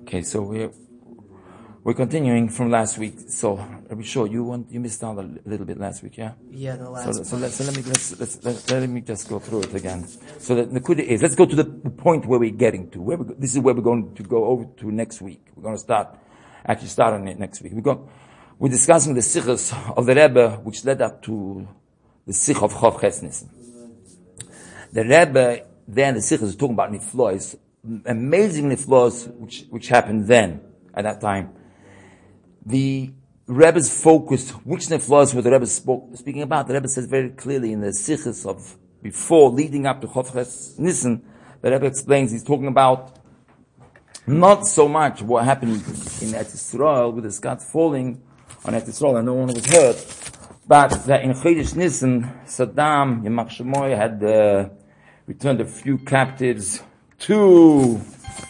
Okay, so we're continuing from last week. So are we sure you missed out a little bit last week, yeah? Yeah, the last. So let me just go through it again. So the Nakuda is, let's go to the point where we're getting to. This is where we're going to go over to next week. We're going to start on it next week. We're discussing the sichos of the Rebbe, which led up to the sich of Chof Ches Nissen. The Rebbe then the sichos is talking about niflos, amazing niflos which happened then at that time. The Rebbe's focus, which niflos were the Rebbe speaking about? The Rebbe says very clearly in the sichos of before leading up to Chof Ches Nissen, the Rebbe explains he's talking about not so much what happened in Eretz Yisrael with the sky falling on Eretz Yisrael and no one was hurt, but that in Chodesh Nissen, Saddam, Yamach Shemoy had returned a few captives to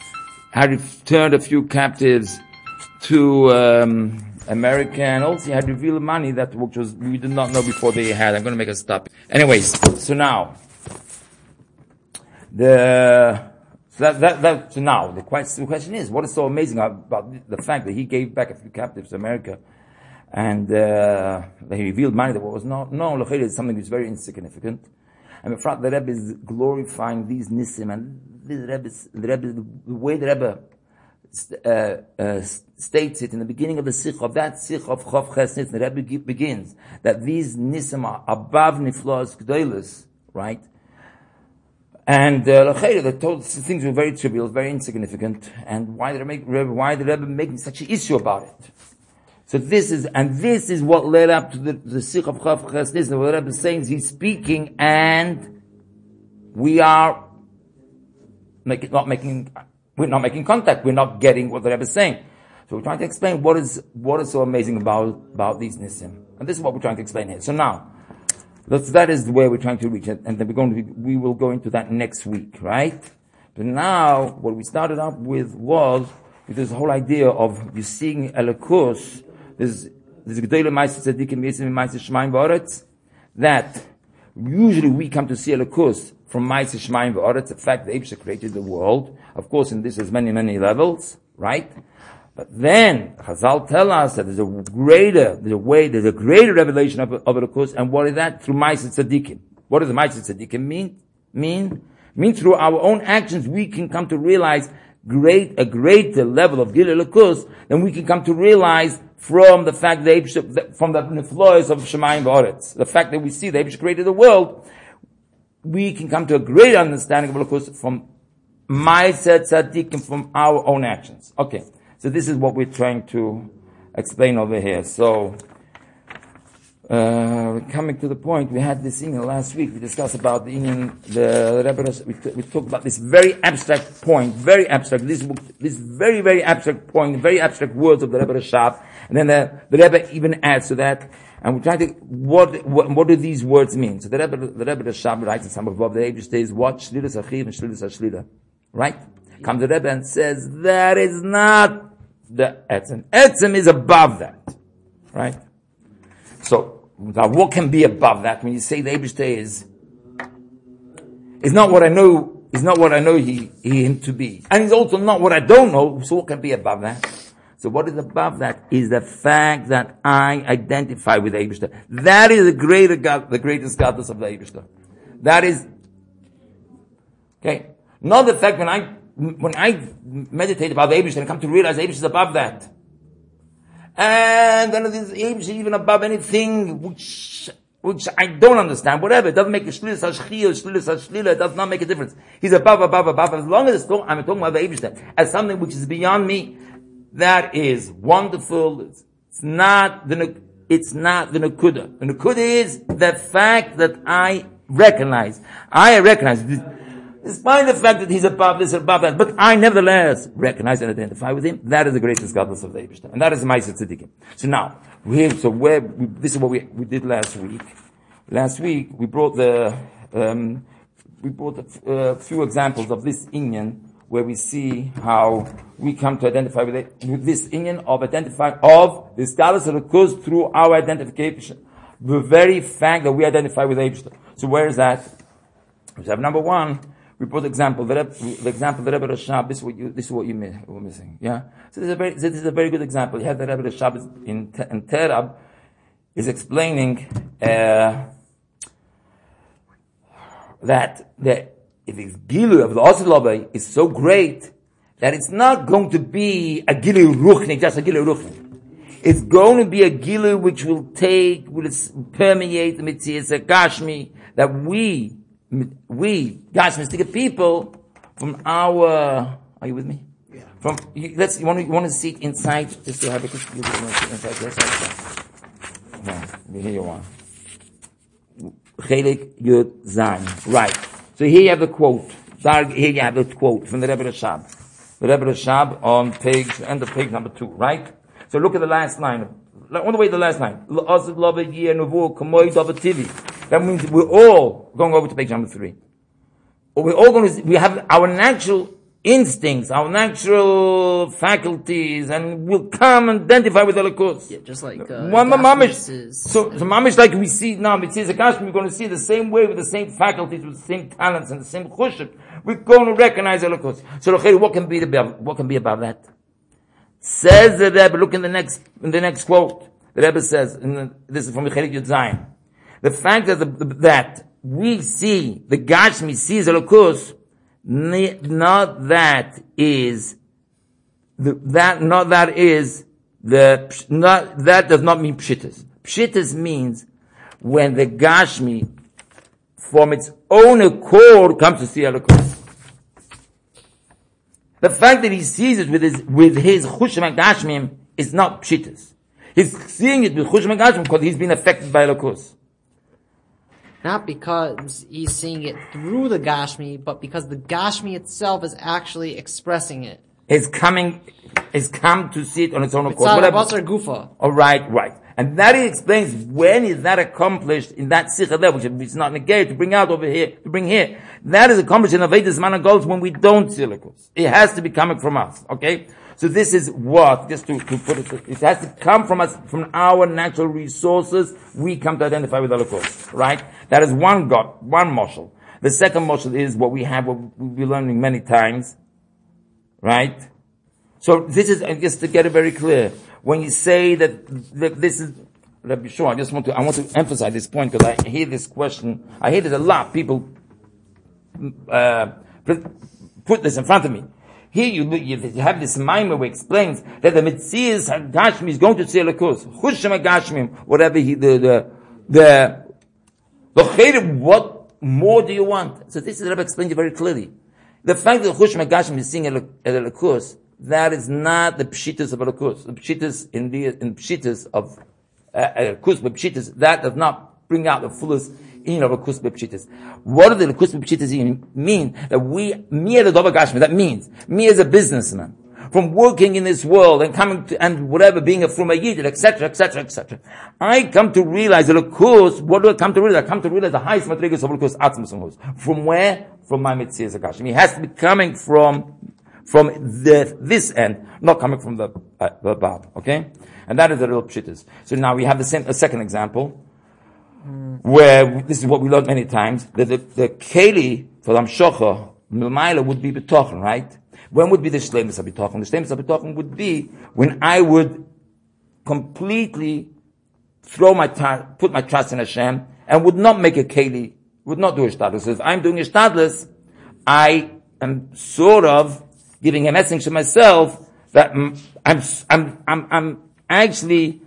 America, and also he had revealed money which we did not know before they had. I'm going to make a stop. Anyways, so now the question is, what is so amazing about the fact that he gave back a few captives to America, and he revealed money that was not known? It's something which is very insignificant. And in front, the Rebbe is glorifying these nisim, and the way the Rebbe states it in the beginning of the sikh of Chof Ches Nissen, the Rebbe begins that these nisim are above niflos gdolos, right? And the total things were very trivial, very insignificant. And why the Rebbe making such an issue about it? So this is what led up to the sikh of Chof Ches Nissen. What the Rebbe is saying is he's speaking, and we are not making contact. We're not getting what the Rebbe is saying. So we're trying to explain what is so amazing about these nisim, and this is what we're trying to explain here. So now, that is where we're trying to reach it, and then we will go into that next week, right? But now, what we started up with was this whole idea of you seeing Elokus. There's Gedolei Ma'aseh Tzadikim Yisrael Ma'aseh Shemayim V'Aretz, that usually we come to see Elokus from Ma'aseh Shemayim V'Aretz, the fact that Eibusha created the world. Of course, in this there's many, many levels, right? But then Chazal tell us that there's a greater revelation of Elokus, and what is that? Through Ma'aseh Tzadikim. What does the Ma'aseh Tzadikim mean? Through our own actions we can come to realize a greater level of Gilui Elokus than we can come to realize from the fact that from the niflos of Shemayim V'Aretz, the fact that we see that Eibusha created the world, we can come to a greater understanding of Elokus from Ma'aseh Tzadikim, from our own actions. Okay, so this is what we're trying to explain over here. So we're coming to the point. We had this thing last week. We discussed about the Rebbe. We talked about this very abstract point, very abstract. This very, very abstract point, very abstract words of the Rebbe Rashab, and then the Rebbe even adds to that. And we're trying to what do these words mean? So the Rebbe Rashab writes in some of the Eibusha says what shlilas achiv and shlilas hashlila, right? Comes the Rebbe and says that is not the etzem. Etzem is above that, right? So now, what can be above that when you say the Eibusha is not what I know, is not what I know him to be. And he's also not what I don't know, so what can be above that? So what is above that is the fact that I identify with the Eibusha. That is the greatest godless of the Eibusha. That is, okay, not the fact when I meditate about the Eibusha and come to realize the Eibusha is above that. And then it is even above anything which I don't understand, whatever. It doesn't make a shlilas hashlila, it does not make a difference. He's above. As long as I'm talking about the Eibusha as something which is beyond me, that is wonderful. It's not the Nakuda. The Nakuda is the fact that I recognize this. Despite the fact that he's above this or above that, but I nevertheless recognize and identify with him. That is the greatest godless of the Eibusha, and that is Ma'aseh Tzadikim. So now, this is what we did last week. Last week we brought a few examples of this inyan where we see how we come to identify with this inyan of this godless of the Kuz through our identification, the very fact that we identify with the Eibusha. So where is that? We have number one. We put the example the Rebbe Rashab. This is what we're missing. Yeah. So this is a very good example. You have the Rebbe Rashab in Terab is explaining that if the Gilu of the Oslobe is so great that it's not going to be a Gilu Ruchni, just a Gilu Ruchni. It's going to be a Gilu which will permeate the Mitzvah Gashmi, that we Gashmistic people, from our, are you with me? Yeah. You want to see it inside, just to have it inside. Here you are. Chelik Yud Zayin. Right. So here you have the quote. Here you have the quote from the Rebbe Rashab. The Rebbe Rashab on end of page number 2, right? So look at the last line. On the way to the last line. That means we're all going over to page number 3. We're all we have our natural instincts, our natural faculties, and we'll come and identify with the Elokus. Yeah, just like, mamish. So mamish like we see now, Mitzvah Gashmi, we're going to see the same way with the same faculties, with the same talents and the same chushim. We're going to recognize Elokus. So what can be about that? Says the Rebbe, look in the next quote. The Rebbe says, this is from Chelik Yud Zayin. The fact that we see, the Gashmi sees Elokus, that does not mean Pshitas. Pshitas means when the Gashmi, from its own accord, comes to see Elokus. The fact that he sees it with his Chushim HaGashmim is not Pshitas. He's seeing it with Chushim HaGashmim because he's been affected by Elokus. Not because he's seeing it through the Gashmi, but because the Gashmi itself is actually expressing it. It's come to see it on its own accord. Mitzvah Gufa. Oh, right. And that he explains when is that accomplished in that Sikha level, which is not negated, to bring out over here, to bring here. That is accomplished in Avedis Mana Goals when we don't see Elokus. It has to be coming from us, okay? So this is what, just to put it has to come from us, from our natural resources, we come to identify with Elokus, right? That is one moshel. The second moshel is what we've been learning many times, right? So this is, just to get it very clear, when you say that this is, Rabbi Shua, I want to emphasize this point because I hear this question, I hear this a lot, people put this in front of me. Here you have this mimer who explains that the Metzias HaGashmi is going to see Elokus. Chushim HaGashmim, whatever what more do you want? So this is Rebbe explained it very clearly. The fact that Chushim HaGashmim is seeing Elokus, that is not the pshitas of Elokus. The pshitas in pshitas of Elokus, but pshitas, that does not bring out the fullest in of Elokus pshitas. What do the Elokus pshitas mean? That me as a Dover Gashmi, that means me as a businessman, from working in this world and coming to, and whatever, being a Fruma Yidid, etc. I come to realize Elokus, what do I come to realize? I come to realize the highest madrigas of Elokus Atzmus. From where? From my Metzias HaGashmi. He has to be coming from this end, not coming from the above, okay? And that is the real pshitas. So now we have a second example, where this is what we learned many times, that the keli for the Amshocha, Milmaila would be betochen, right? When would be the shleimus habitochen? The shleimus habitochen would be when I would completely put my trust in Hashem, and would not make a keli, would not do a shtadlus. So if I'm doing a shtadlus, I am sort of giving a message to myself that I'm actually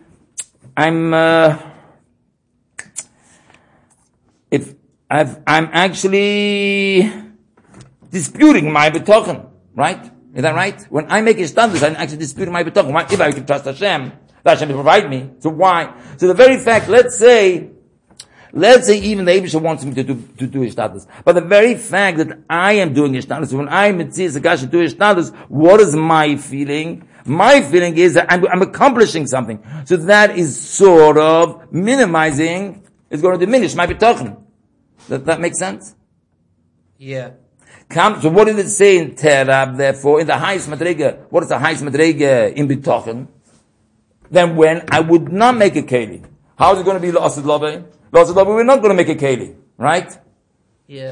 disputing my betochen, right? Is that right? When I make a standard, I'm actually disputing my betochen. If I can trust Hashem, that Hashem will provide me. So why? So the very fact, let's say even the Eibusha wants me to do Ishtadlus. But the very fact that I am doing Ishtadlus, when I'm Metzias HaGashmi doing Ishtadlus, what is my feeling? My feeling is that I'm accomplishing something. So that is sort of minimizing, is going to diminish my betochen. Does that make sense? Yeah. So what did it say in Terab, therefore, in the highest madrega? What is the highest madrega in betochen? Then when I would not make a keli. How is it going to be L'Asad Lovei? L'Asad Lovei, we're not going to make a keli, right? Yeah.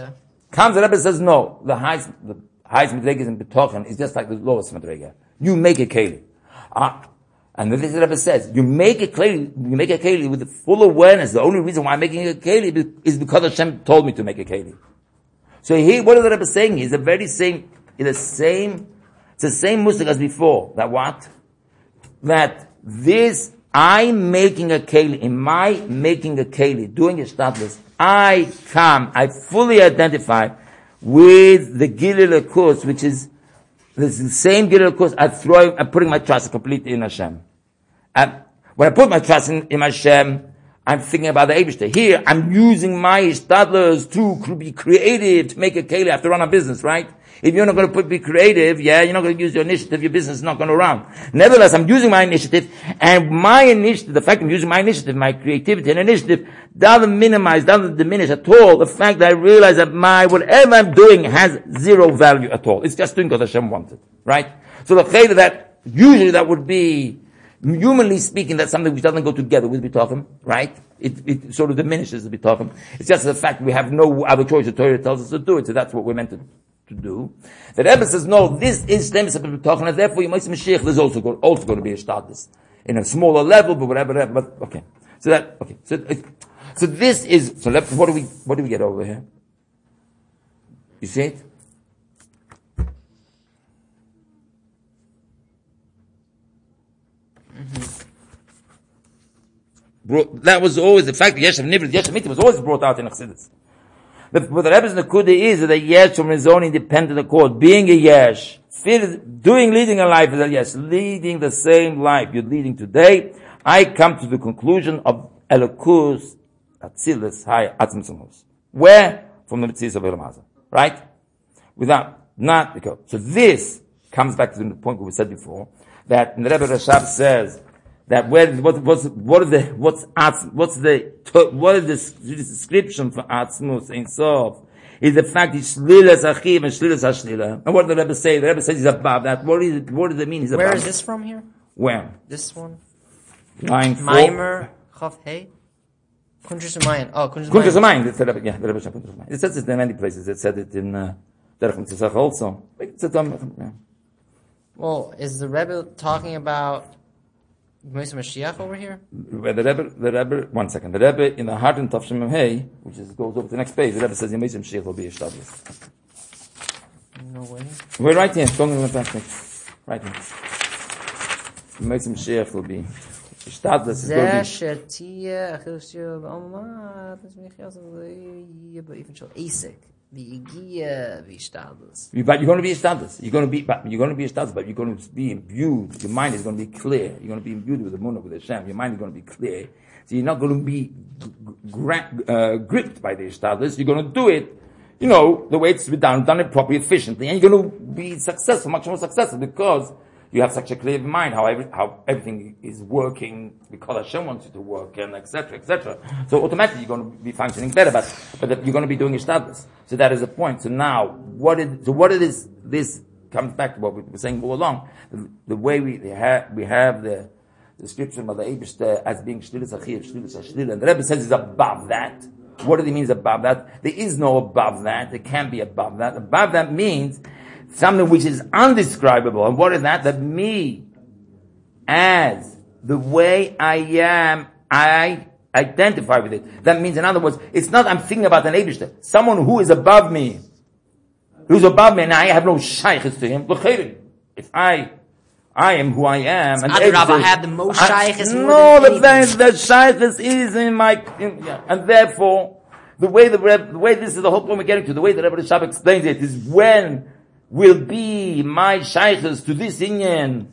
Comes the Rebbe says, no, the highest Madrega in Betochen is just like the lowest Madrega. You make a keli. And then the Rebbe says, you make a keli with the full awareness. The only reason why I'm making a keli is because Hashem told me to make a keli. So here, what is the Rebbe saying? It's the same musik as before. That what? That this, I'm making a keli, in my making a keli, doing a shtadlis, I fully identify with the Gilul Elokus, which is the same Gilul Elokus I'm putting my trust completely in Hashem. And when I put my trust in Hashem, I'm thinking about the Eibishter. Here, I'm using my shtadlers to be creative, to make a keli. I have to run a business, right? If you're not going to be creative, you're not going to use your initiative, your business is not going to run. Nevertheless, I'm using my initiative, and my initiative, the fact I'm using my initiative, my creativity and initiative, doesn't diminish at all the fact that I realize that whatever I'm doing has zero value at all. It's just doing what Hashem wanted, right? So the chayda that, usually that would be, humanly speaking, that's something which doesn't go together with B'tochen, right? It sort of diminishes the B'tochen. It's just the fact we have no other choice. The Torah tells us to do it, so that's what we're meant to do. The Rebbe says, no, this is Shlemus B'tochen, and therefore you might say Mashiach, there's also going to be a status in a smaller level, but whatever, but okay. So this is, what do we get over here? You see it? That was always the fact that Yeshav Nivrit, Yeshav Mitzvah was always brought out in Chassidus. But what the Rebbe's Nekuda is that Yesh from his own independent accord, being a Yesh, leading a life is a Yesh, leading the same life you're leading today, I come to the conclusion of Elokus Atzilus Hai Atzmos. Where? From the Mitzvahs of Elam Hazah. Right? Not because. So this comes back to the point we said before, that the Rebbe Rashab says, that what is the description for Atzmus Ein Sof is the fact that Shlilas Achiv and Shlilas Hashlila. And what did the Rebbe say? The Rebbe says he's above that. What does it mean? He's above. Where is this from here? Where? This one? Line 4. Maimer Chav Hey? Kuntrus Umayin. Oh, Kuntrus Umayin. The Rebbe said Kuntrus Umayin. It says it in many places. It said it in Derech Mitzvah also. Well, is the Rebbe talking about Moshe Mashiach over here? The Rebbe, one second. The Rebbe in the heart and Tavshim Hey, which goes over to the next page, the Rebbe says Moshe Mashiach will be established. No way. We're right here. Don't go back. Right here. Moshe Mashiach will be established. But you're going to be established. You're going to be established, but you're going to be imbued. Your mind is going to be clear. You're going to be imbued with the Munah, with Hashem. Your mind is going to be clear. So you're not going to be gripped by the established. You're going to do it, the way it's been done it properly, efficiently, and you're going to be successful, much more successful, because you have such a clear mind how everything is working because Hashem wants you to work, and etc., etc. So automatically you're going to be functioning better, but you're going to be doing established. So that is the point. So now, what is this comes back to what we were saying all along. The way we have the description of the Eibishter as being Shlilas Achiv, Shlilas Hashlila, and the Rebbe says it's above that. What does he mean above that? There is no above that. There can't be above that. Above that means something which is undescribable. And what is that? That me, as the way I am, I identify with it. That means, in other words, it's not I'm thinking about an Eibishter. Someone who is above me, and I have no shaykhs to him. If I am who I am, and I have the most shaykhs. No, the shaykhs is in my, and therefore, the way this is the whole point we're getting to, the way the Rebbe Rashab explains it is when will be my shaykhs to this inyan,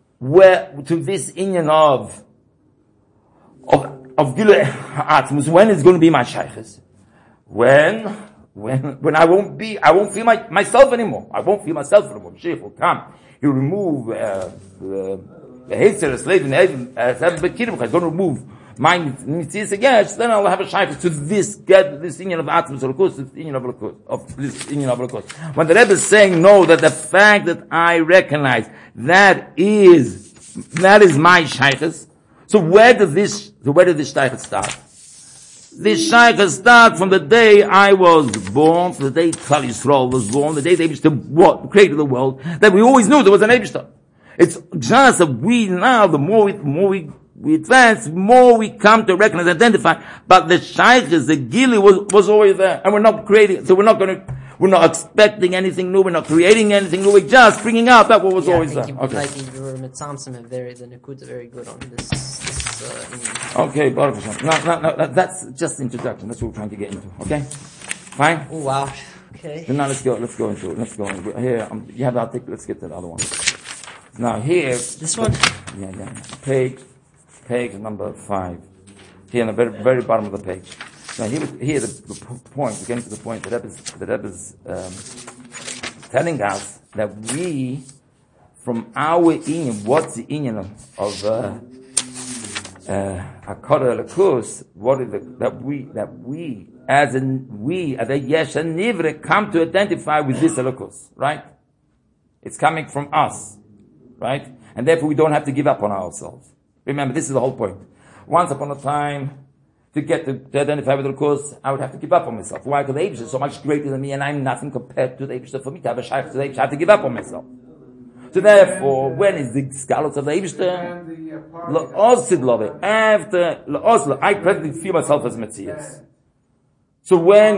of Gilui Atzmus, when is going to be my shaykhs? When I won't feel myself anymore. I won't feel myself anymore. Mashiach will come. He'll remove the Hitzer, slave, and He's going to remove my mitzvahs again. Then I'll have a shaykhs to this inyan of Atzmus, this inyan of Elokus. When the Rebbe is saying no, that the fact that I recognize that is my shaykhs. So where did this shaykhs start? This Shaykha starts from the day I was born, from the day Klal Yisrael was born, the day the Eibishter created the world, that we always knew there was an Eibishter. It's just that we now, the more we advance, the more we come to recognize, identify, but the Shaykhs, the Gili was always there, and we're not creating, so we're not expecting anything new, we're not creating anything new, we're just bringing out that what was always there. Okay. Like your Mitzamsim have the Nikuds are very good on this okay, Baruch Hashem. No, that's just the introduction. That's what we're trying to get into. Okay? Fine? Oh, wow. Okay. So now let's go into it. Let's go. Here, you have that. Let's get to the other one. Now here. This one? Yeah. Page number 5. Here on the very bottom of the page. Now here the point, we're getting to the point that Rebbe's telling us that we, from our inyan, what's the inyan of Hakara Elokus, what is that we as a Yesh and Nivre come to identify with this Elokus, right? It's coming from us, right? And therefore we don't have to give up on ourselves. Remember, this is the whole point. Once upon a time, to get to identify with the Elokus, I would have to give up on myself. Why? Because the Eibush is so much greater than me, and I'm nothing compared to the Eibush. For me to have a shaykh to the Eibush, I have to give up on myself. So therefore, when is the scholars of the Eibishter? After I presently feel myself as Metzias. So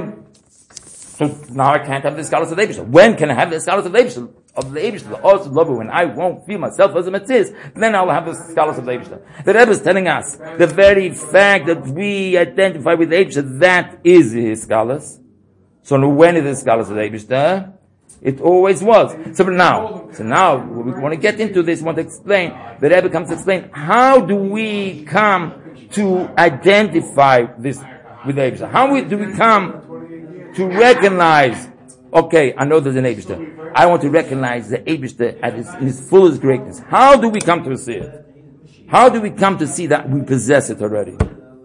now I can't have the scholars of the Eibishter. When can I have the scholars of the Eibishter? When I won't feel myself as a Metzias, then I'll have the scholars of the Eibishter. The Rebbe is telling us, the very fact that we identify with the Eibishter, that is his scholars. So when is the scholars of the Eibishter? It always was. So now we want to get into this, want to explain, the Rebbe comes to explain, how do we come to identify this with the Eibishter? How do we come to recognize, okay, I know there's an Eibishter. I want to recognize the Eibishter in his fullest greatness. How do we come to see it? How do we come to see that we possess it already?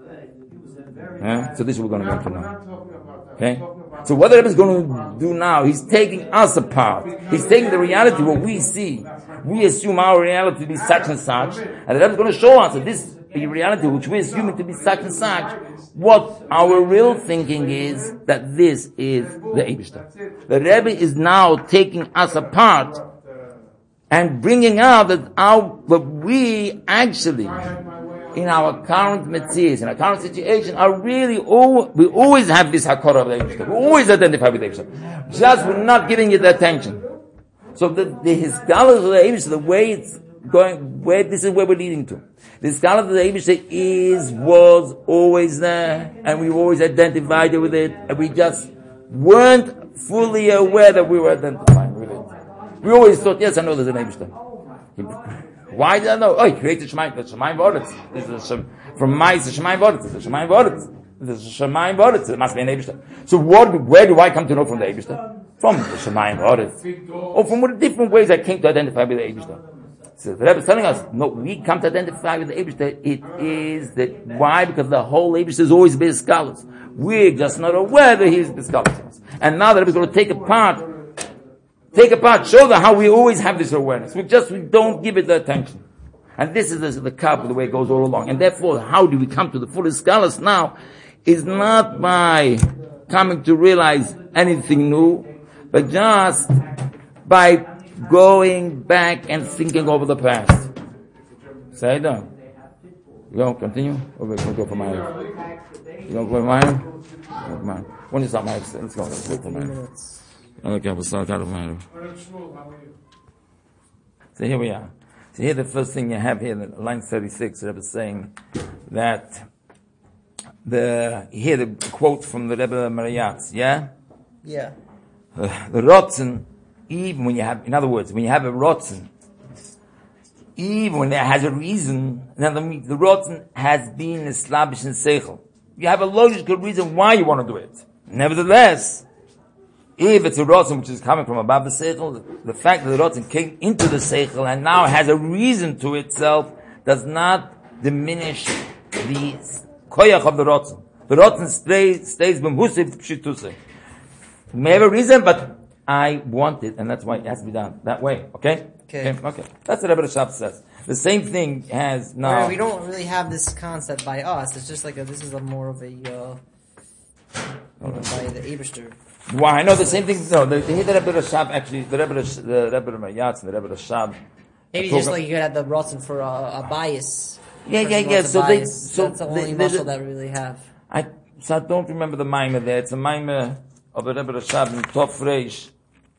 So this is what we're going to go into now. Okay? So what the Rebbe is going to do now, he's taking us apart. He's taking the reality, what we see. We assume our reality to be such and such, and the Rebbe is going to show us that this reality, which we assume it to be such and such, what our real thinking is, that this is the Eibishter. The Rebbe is now taking us apart and bringing out that we actually, in our current metzias, in our current situation, are really we always have this hakara of the Eibishter. We always identify with the Eibishter. Just we're not giving it the attention. So the Hiskalah of the Eibishter, the way it's going, this is where we're leading to. The Hiskalah of the Eibishter was always there, and we always identified with it, and we just weren't fully aware that we were identifying with it. We always thought, yes, I know there's an Eibishter. Why did I know? Oh, he created Shemayim. That's Shemayim Voritz. This is from Mais to Shemayim Voritz. This is Shemayim Voritz. This is Shemayim Voritz. It must be an Eibishter. So where do I come to know from the Eibishter? From the Shemayim Voritz. Or from what different ways I came to identify with the Eibishter. So the Rebbe is telling us, no, we come to identify with the Eibishter. It is that, why? Because the whole Eibishter is always been scholars. We're just not aware that he's the scholars. And now the Rebbe is going to take apart, show them how we always have this awareness. We don't give it the attention. And this is the cup, the way it goes all along. And therefore, how do we come to the fullest scholars now? Is not by coming to realize anything new, but just by going back and thinking over the past. Say it down. You go, continue? Or we're going to go for mine? You going to go for mine? Come on. When is that mine? Let's go for mine. Okay, we'll start out of mine. So here we are. So here the first thing you have here, line 36, the Rebbe is saying that here the quote from the Rebbe Marayatz, yeah? Yeah. The Rotzen, even when you have, in other words, when you have a Rotzen, even when there has a reason, now the Rotzen has been established in Seichel. You have a logical reason why you want to do it. Nevertheless, if it's a Rotzen which is coming from above the Seichel, the fact that the Rotzen came into the Seichel and now has a reason to itself does not diminish the koyach of the Rotzen. The Rotzen stays b'mhusif pshituse. May have a reason, but I want it, and that's why it has to be done that way. Okay? Okay. Okay. That's what Rebbe Rashab says. The same thing has now. We don't really have this concept by us. It's just like this is a more of a by the Eberster. Why? No, the same thing. No, the Rebbe Rashab actually, the Rebbe Mayatz and the Rebbe Rashab. Maybe just like you could have the Rotzen for a bias. Yeah. So that's the only muscle that we really have. I don't remember the Maimah there. It's a Maimah of a Rebbe Rashab in Tov Reish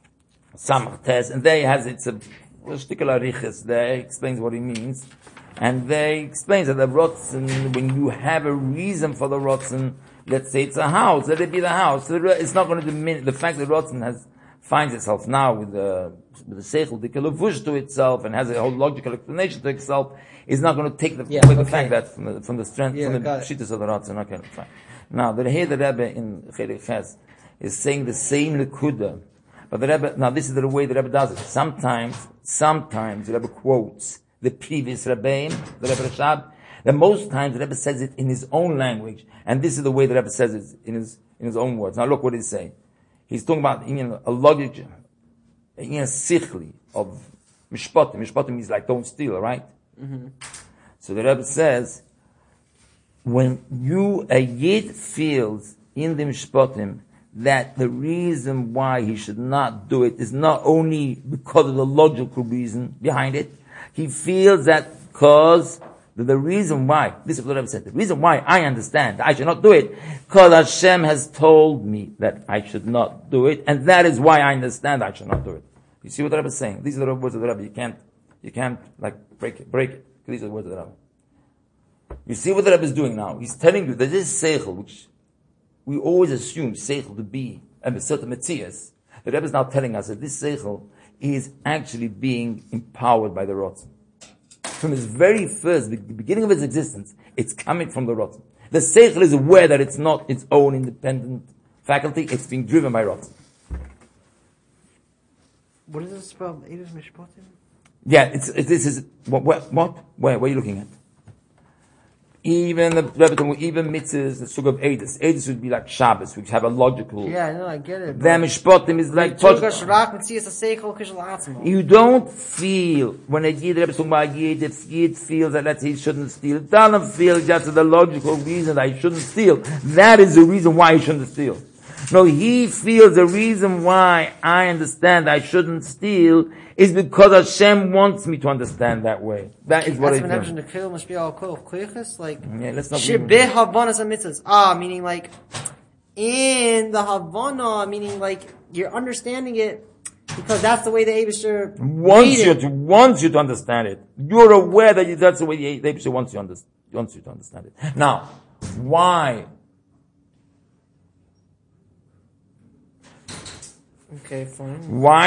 Samach Tes, and there it's a particular riches. There explains what he means, and they explains that the Rotzen, when you have a reason for the Rotzen, let's say it's a house, let it be the house. It's not going to diminish the fact that Rotzen finds itself now with the Seichel, the Kelavush to itself, and has a whole logical explanation to itself, is not going to take away the fact that from the strength, from the Shittas of the Rotzen. Okay, fine. Now, the Rebbe in Chelik Ches is saying the same Nekuda, but the Rebbe, now this is the way the Rebbe does it. Sometimes the Rebbe quotes the previous Rebbeim, the Rebbe Rashab, and most times the Rebbe says it in his own language, and this is the way the Rebbe says it in his own words. Now look what he's saying. He's talking about a logic, a sichli of mishpatim. Mishpatim means like don't steal, right? Mm-hmm. So the Rebbe says, when a yid feels in the mishpatim that the reason why he should not do it is not only because of the logical reason behind it, he feels that because the reason why, this is what I've said, the reason why I understand I should not do it, because Hashem has told me that I should not do it, and that is why I understand I should not do it. You see what the Rebbe is saying? These are the words of the Rebbe. You can't like break it. These are the words of the Rebbe. You see what the Rebbe is doing now? He's telling you that this seichel, which we always assume seichel to be a certain metzias, the Rebbe is now telling us that this seichel is actually being empowered by the Rotzen. From his very first, the beginning of his existence, it's coming from the Rotzen. The seichel is aware that it's not its own independent faculty, it's being driven by Rotzen. What is this about Eidos Mishpatim? Yeah, this is, what? Where are you looking at? Even the Rebbe, even mitzvahs, the sug of Eidos. Eidos would be like Shabbos, which have a logical. Yeah, I know, I get it. The Mishpatim is like. You don't feel, when a Yid, Rebbe is talking about Yid, if Yid feels that let's say he shouldn't steal, it doesn't feel just the logical reason that he shouldn't steal. That is the reason why he shouldn't steal. No, he feels the reason why I understand I shouldn't steal is because Hashem wants me to understand that way. That is what I do. Like, yeah, let's not meaning like, in the Havana, meaning like, you're understanding it because that's the way the Eibusher wants you to understand it. You're aware that that's the way the Eibusher wants you to understand it. Now, why? Okay, fine.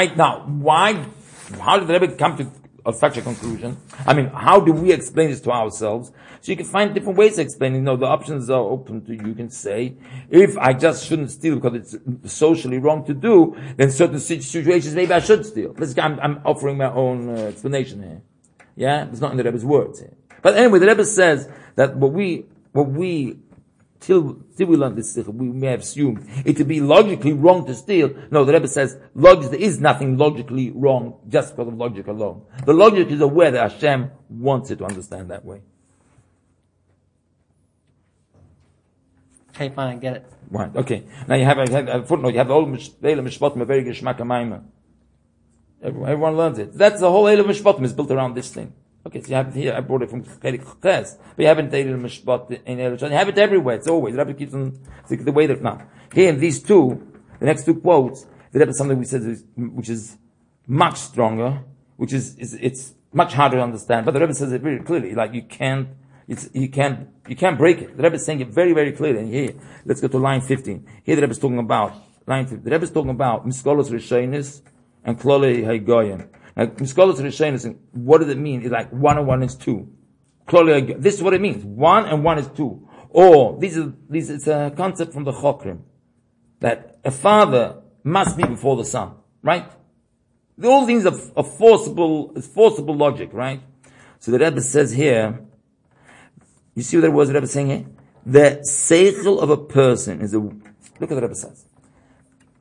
How did the Rebbe come to such a conclusion? I mean, how do we explain this to ourselves? So you can find different ways of explaining. The options are open to you. You can say, if I just shouldn't steal because it's socially wrong to do, then certain situations maybe I should steal. I'm offering my own explanation here. Yeah? It's not in the Rebbe's words here. But anyway, the Rebbe says that till we learn this, we may have assumed it to be logically wrong to steal. No, the Rebbe says, there is nothing logically wrong just because of logic alone. The logic is aware that Hashem wants it to understand that way. Okay, fine, I get it. Right, okay. Now you have a footnote, you have the whole Eile Mishpatim, a very Geschmack Maimah. Everyone learns it. That's the whole Eile Mishpatim is built around this thing. Okay, so you have it here, I brought it from Chelik Ches, but you haven't dated Mishpat in Erev Shani. You have it everywhere, it's always, the Rebbe keeps on, the way that, now, here in these two, the next two quotes, the Rebbe something we said which is much stronger, which is it's much harder to understand, but the Rebbe says it very clearly, like you can't break it. The Rebbe is saying it very, very clearly, and here, let's go to line 15. Here the Rebbe is talking about, line 15, the Rebbe is talking about Miskolos Rishonis and Klolei Haygoyim. Now, Miskolos Rishonis, what does it mean? It's like 1 and 1 is 2. This is what it means. 1 and 1 is 2. Or, it's a concept from the Chokrim. That a father must be before the son. Right? All things are forcible logic, right? So the Rebbe says here, you see what the words the Rebbe is saying here? The seichel of a person is look at what the Rebbe says.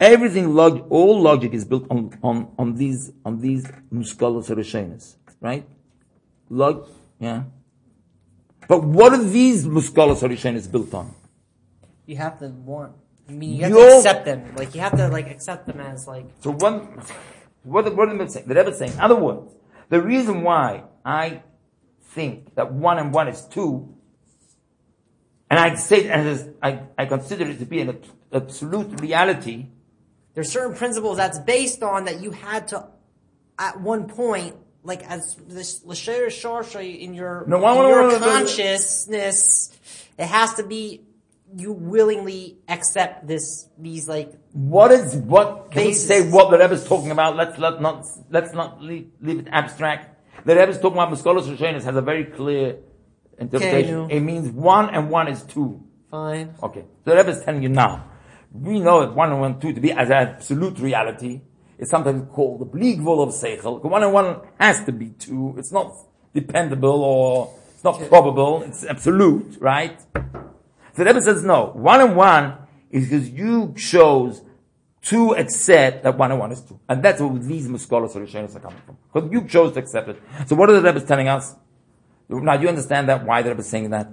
everything all logic is built on these muskalos rishonos, right? Yeah. But what are these muskalos rishonos built on? You have to want. I mean, you have to accept them. Like, you have to, like, accept them as, like... So what the Rebbe saying? The Rebbe is saying, in other words, the reason why I think that 1 and 1 is 2, and I say, and I consider it to be an absolute reality. There's certain principles that's based on that you had to, at one point, like, as this l'sher sharsha in your consciousness, it has to be, you willingly accept these like can we say what the Rebbe is talking about? Let's not leave it abstract. The Rebbe is talking about Muskolos Rishonos has a very clear interpretation. Okay, it means 1 and 1 is 2. Fine. Okay. So the Rebbe is telling you now. We know that 1 and 1, 2 to be as an absolute reality. It's sometimes called the Bligvol of Seichel. 1 and 1 has to be 2. It's not dependable or it's not probable. It's absolute, right? So the Rebbe says no. 1 and 1 is because you chose to accept that 1 and 1 is 2. And that's what these Muskolos Rishonos are coming from. Because you chose to accept it. So what are the Rebbe telling us? Now, do you understand that? Why the Rebbe is saying that?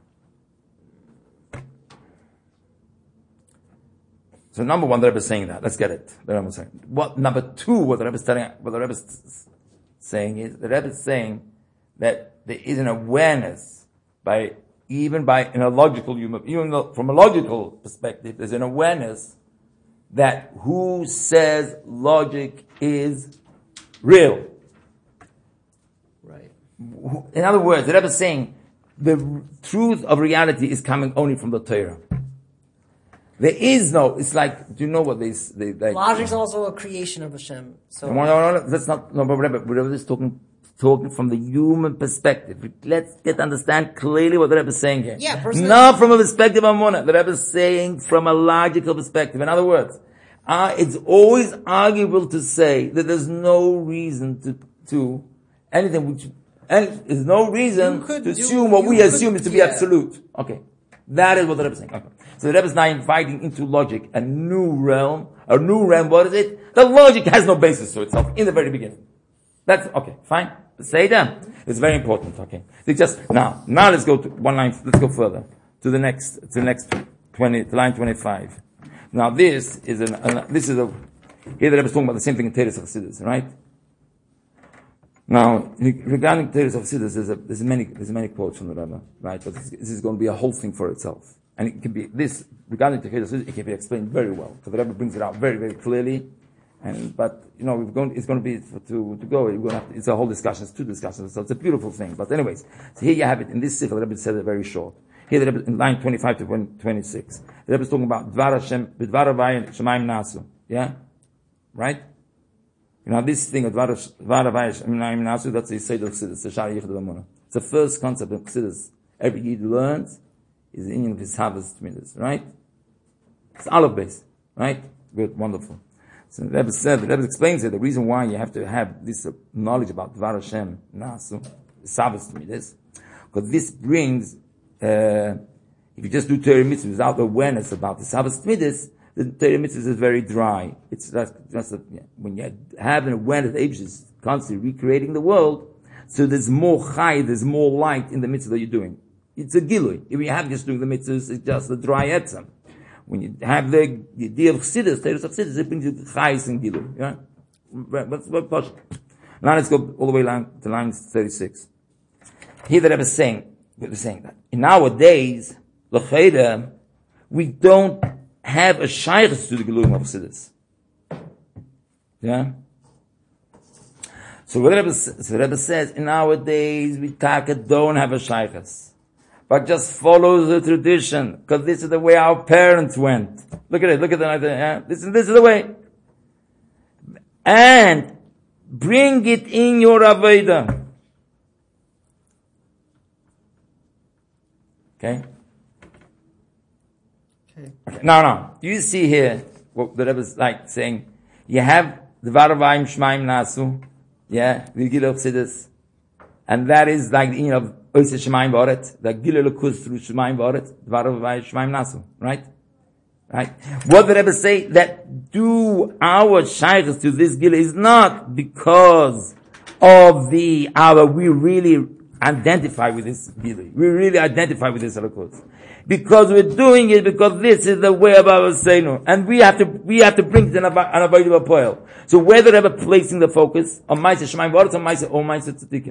So number 1, the Rebbe is saying that. Let's get it. The Rebbe is saying. Number 2, what the Rebbe is saying is, the Rebbe is saying that there is an awareness even in a logical human, even though from a logical perspective, there's an awareness that who says logic is real. Right. In other words, the Rebbe is saying the truth of reality is coming only from the Torah. There is no, it's like, do you know what they like? Logic is also a creation of Hashem. So no, that's not, no, but Rebbe is talking from the human perspective. Let's understand clearly what the Rebbe is saying here. Yeah, personally. Not from a perspective of Amunah. The Rebbe is saying from a logical perspective. In other words, it's always arguable to say that there's no reason to anything there's no reason to assume what we assume is to be absolute. Okay. That is what the Rebbe is saying. Okay. So the Rebbe is now inviting into logic a new realm. What is it? The logic has no basis to itself in the very beginning. That's okay. Fine. Say that. It's very important. Okay. Now let's go to one line. Let's go further to the next 20, to line 25. Now here the Rebbe is talking about the same thing in Teres Chassidus, right? Now, regarding Teres Chassidus, there's many quotes from the Rebbe, right? But this is going to be a whole thing for itself. And it can be, regarding Teres Chassidus, it can be explained very well. Because the Rebbe brings it out very, very clearly. But it's going to be, to go, it's a whole discussion, it's 2 discussions, so it's a beautiful thing. But anyways, so here you have it, in this Sifra, the Rebbe said it very short. Here the Rebbe, in line 25 to 26, the Rebbe is talking about Dvar Hashem, B'dvar Havayim Shemaim Nasu. Yeah? Right? This thing of Dvar Havayim Shemaim Nasu, that's the Seder of Chassidus, the Shari Yichud B'Amunah. It's the first concept of Chassidus. Every Yid learns is the Indian of his harvest midas, right? It's olive base, right? Good, wonderful. So the Rebbe explains it, the reason why you have to have this knowledge about Dvar Hashem Nasu, harvest midas, because this brings, if you just do Torah mitzvahs without awareness about the harvest midas, the Torah mitzvahs is very dry. It's when you have an awareness that Abish is constantly recreating the world, so there's more chai, there's more light in the mitzvah that you're doing. It's a gilui. If you have just doing the mitzvahs, it's just the dry etzem. When you have the idea of chassidus, Teres of chassidus, it brings you chayis and gilui. Yeah? Now let's go all the way to line 36. Here the Rebbe is saying that in our days, l'chayda, we don't have a shaychus to the geluim of chassidus. Yeah. So the Rebbe says, in our days, we don't have a shaychus, but just follow the tradition, because this is the way our parents went. Look at the yeah? This is the way. And bring it in your Avodah. Okay? Now, do you see here what the Rebbe is like saying? You have the Varavayim Shmaim Nasu, yeah, the Gilul Chassidus, and that is like the of Oisei Shemaim Varet, the Gilul Lakus through Shemaim Varet, the Varavayim Shmaim Nasu, right? Right? What the Rebbe say that do our shaykhs to this gila is not because of we really identify with this gila. We really identify with this halakos. Because we're doing it because this is the way of our Seinu. And we have to bring it an avoidable poil. So where the Rebbe placing the focus on Ma'aseh Shemayim V'Aretz or Ma'aseh Tzadikim?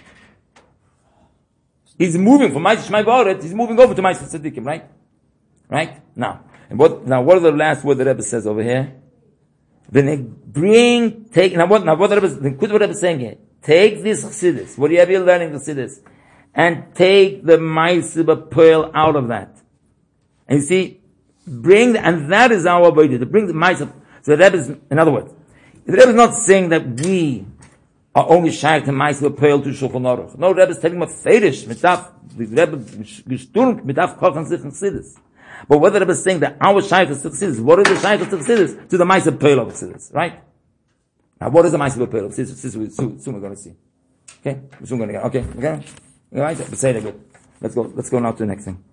He's moving from Ma'aseh Shemayim V'Aretz, he's moving over to Ma'aseh Tzadikim, right? Right? Now what are the last word the Rebbe says over here? Now what the Rebbe is saying here? Take this Chassidus, whatever you're learning Chassidus, and take the Ma'aseh pearl out of that. And you see, and that is our ability, to bring the Ma'aseh. So the Rebbe is, in other words, the Rebbe is not saying that we are only shaykh to Ma'aseh pearl to Shulchan Aruch. No, the Rebbe is telling a fetish, the Rebbe gesturmt mitaf kochen sich Chassidus. But what the Rebbe is saying that our shaykh is to Chassidus, what is the shaykh to Chassidus? To the Ma'aseh pearl of Chassidus, right? Now what is the Ma'aseh pearl of Chassidus? Soon we're going to see. Okay? We're soon going to get, okay? Right? Say that good. Let's go now to the next thing.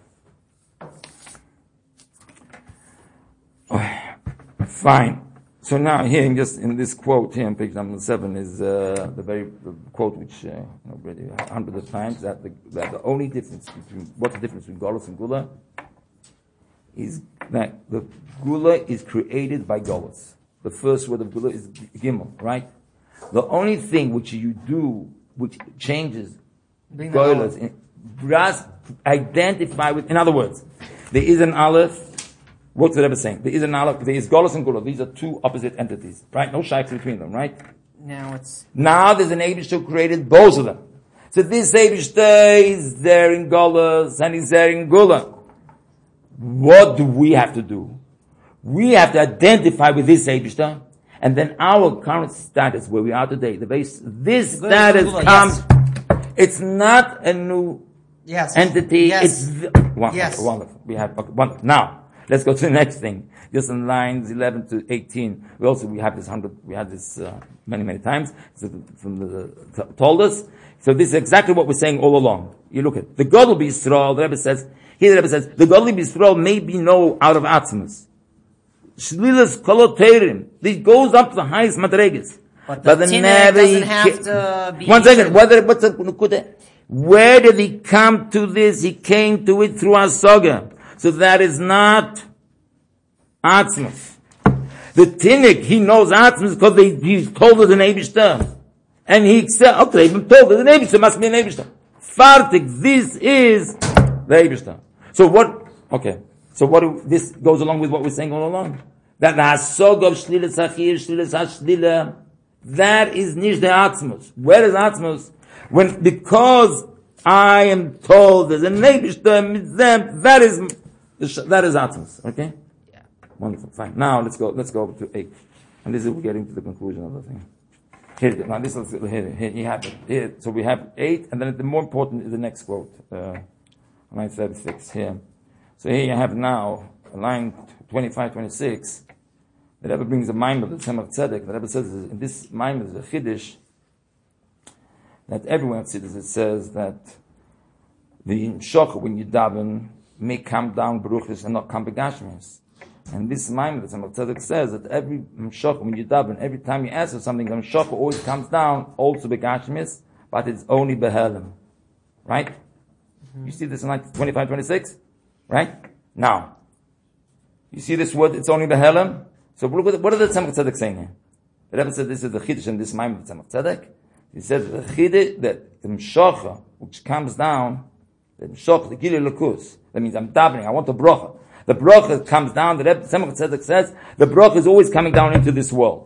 Fine. So now here, in this quote here on page number 7 is the quote which already hundreds of times that the only difference what's the difference between Golus and Gula is that the Gula is created by Golus. The first word of Gula is Gimel, right? The only thing which you do which changes Golus, identify with. In other words, there is an Aleph. What's the Rebbe saying? There is an Aleph, there is Golus and Gula. These are two opposite entities, right? No shaykhs between them, right? Now there's an Eibishter who created both of them. So this Eibishter is there in Golus and he's there in Gula. What do we have to do? We have to identify with this Eibishter, and then our current status, where we are today, this status comes. Yes. It's not a new entity. Yes. It's wonderful. We have wonderful. Now let's go to the next thing. Just in lines 11 to 18. We had this many times. Told us. So this is exactly what we're saying all along. You look at the Gadol B'Yisrael. The Rebbe says the Gadol B'Yisrael may be no out of Atzmus. Shlilas Koloteirim. This goes up to the highest madregas. But the Tinner doesn't have to be... 1 second. Where did he come to this? He came to it through Asaga. So that is not Atzmus. The Tinnik, he knows Atzmus because he's told us an Eibishter. And he said, okay, I've been told there's an Eibishter, must be an Eibishter. Fartik, this is the Eibishter. So this goes along with what we're saying all along. That the Hasog of Shlilas Achir, Shlilas Hashlila, that is nish the Atzmus. Where is Atzmus? Because I am told there's a Eibishter mitzem, that is Atzmus. Okay? Yeah. Wonderful. Fine. Now let's go over to 8. And this is we're getting to the conclusion of the thing. Here you have it. Here. So we have 8, and then the more important is the next quote. Line 36 here. So here you have now line 25, 26. The Rebbe brings a mind of the Tzemach Tzedek. The Rebbe says in this mind is a chiddush that everyone in Chassidus it says that the Shoch when you daven may come down beruchis and not come begashmis. And this mind of the Tzemach Tzedek says that every Shoch when you daven, every time you answer something, the Shoch always comes down also begashmis, but it's only behelim. Right? Mm-hmm. You see this in like 25, 26? Right? Now, you see this word, it's only behelim? So look at what are the Tzemach Tzedek saying here? The Rebbe said this is the chiddush in this mind of the Tzemach Tzedek. He says the chiddush that the Mshocha, which comes down, the Mshocha, the Gili Lukus, that means I'm davening, I want the bracha. The bracha comes down, the Rebbe Tzemach Tzedek says, the bracha is always coming down into this world.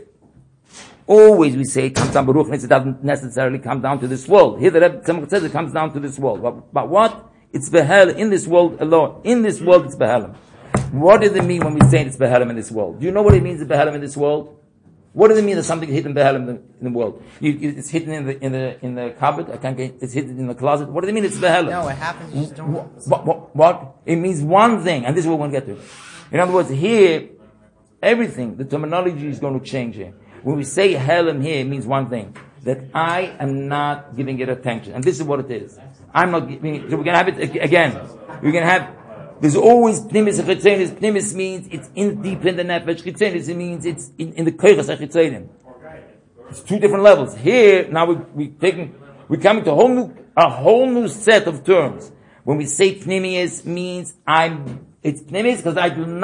Always we say it comes down Baruch, and it doesn't necessarily come down to this world. Here the Rebbe Tzemach Tzedek comes down to this world. But what? It's behel in this world alone. In this world it's behelim. What does it mean when we say it's behelim in this world? Do you know what it means it's behelim in this world? What does it mean that something is hidden behelim in the world? It's hidden in the cupboard. It's hidden in the closet. What does it mean it's behelim? No, it happens. You just don't. What? It means one thing, and this is what we're going to get to. In other words, here everything, the terminology is going to change here. When we say helim here, it means one thing, that I am not giving it attention, and this is what it is. I'm not giving it. So we're going to have it again. We're going to have There's always pnimis and chitzenis. Pnimis means it's in deep in the nefesh. Chitzenis, it means it's in the koiches and chitzenim. It's two different levels. Here, now we're coming to a whole new set of terms. When we say pnimius means it's pnimius because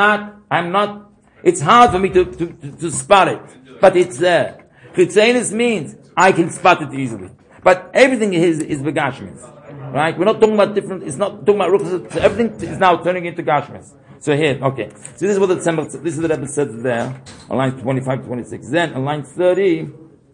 it's hard for me to spot it. But it's there. Chitzenis means I can spot it easily. But everything is begashmis. Right? We're not talking about different, it's not talking about ruchas, so everything is now turning into gashmis. So here, okay. So this is what the Rebbe said there, on line 25 to 26. Then, on line 30,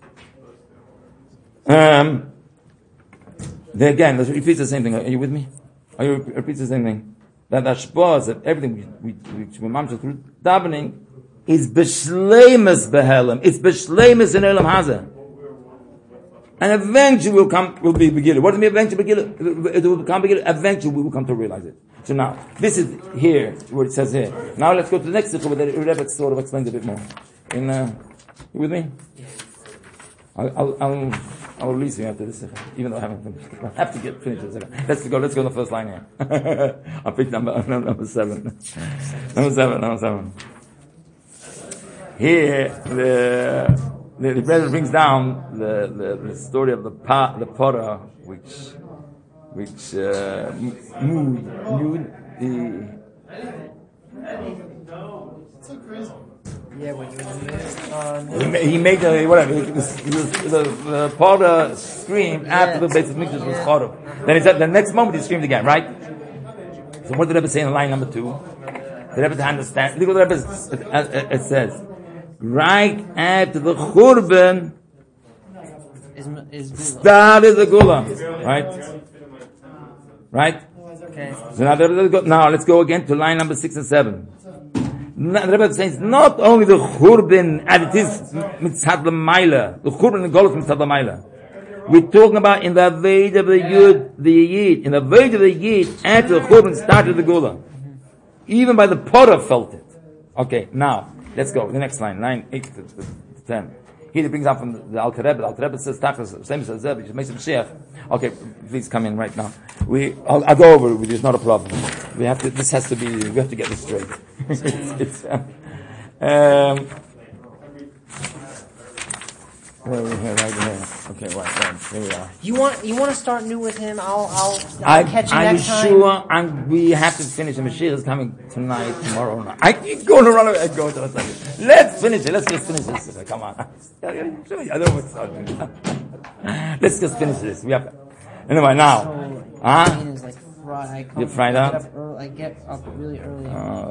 there again, it repeats the same thing. Are you with me? It repeats the same thing. That Ashbaz, that everything we mamshah through davening, is b'shleimus behelem. It's b'shleimus in Olam Hazeh. And eventually we'll be beginning. What does it mean eventually beginning? It will become beginning. Eventually we will come to realize it. So now, this is here, what it says here. Now let's go to the next sikh where the Rebbe sort of explains a bit more. You with me? I'll release you after this sikh, even though I haven't finished. I have to finish this sikh. Let's go on the first line here. I'll pick number 7. Number 7. Here, the Rebbe brings down the story of the Porah, which moved the. So crazy. Yeah, when he made the Porah screamed after the base of Mikdash was Chorov. Then he said the next moment he screamed again, right? So what did the Rebbe say in line number 2? The Rebbe to understand. Look what the Rebbe it says. Right after the Churban started the Gula. Right? Okay. So now let's go again to line number 6 and 7. The Rebbe says not only the Churban and it is mitzad l'mayla, the Churban and Golos mitzad l'mayla. We're talking about in the Aved of the Yid. In the Aved of the Yid, after the Churban started the Gula. Even by the Porah felt it. Okay, now let's go. The next line, 9, 8 to 10. Here he brings up from the Alter Rebbe. The Alter Rebbe says, same as the Rebbe, makes him Mashiach. Okay, please come in right now. I'll go over it with you, it's not a problem. We have to get this straight. Where are we here? Right here. Okay, right, here we are. You want to start new with him? I'll catch you next time. I'm sure, we have to finish. The Mashiach is coming tonight, tomorrow night. I'm going to run away. Let's finish it. Let's just finish this. Come on. I don't know what's starting. Let's just finish this. We have. Anyway, now. You're fried out? I get up really early.